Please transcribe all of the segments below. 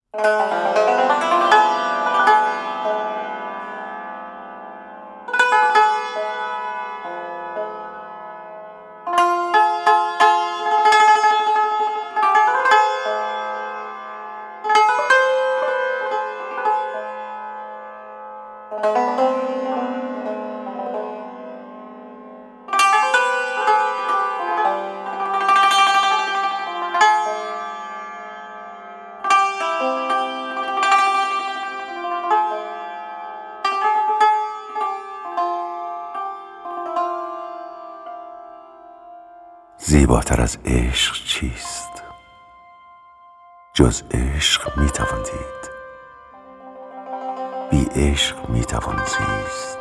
زیباتر از عشق چیست؟ جز عشق میتوان دید، بی عشق میتوان زیست.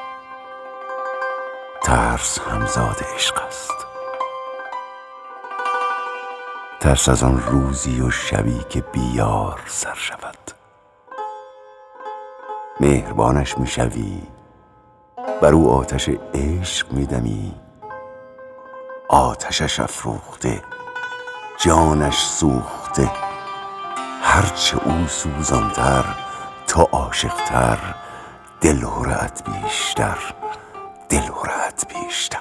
ترس همزاد عشق است، ترس از آن روزی و شبی که بی یار سر شود. مهربانش میشوی، بر او آتش عشق میدمی. آتشش افروخته، جانش سوخته، هرچه او سوزانتر تو عاشقتر. دلهره‌ات بیشتر، دلهره‌ات بیشتر.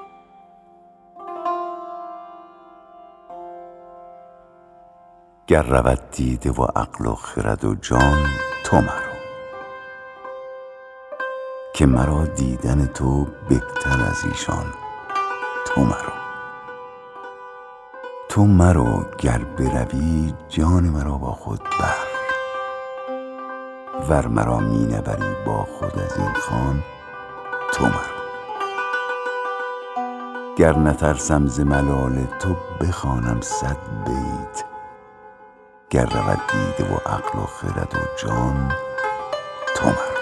گر رود دیده و عقل و خرد و جان تو مرو، که مرا دیدن تو بهتر از ایشان. تو مرو، تو مرو، گر بروی جان مرا با خود بر. ور مرا می نبری با خود از این خان، تو مرو. گر نترسم ز ملال تو بخوانم 100 بیت. گر رود دیده و عقل و خرد و جان تو مرو.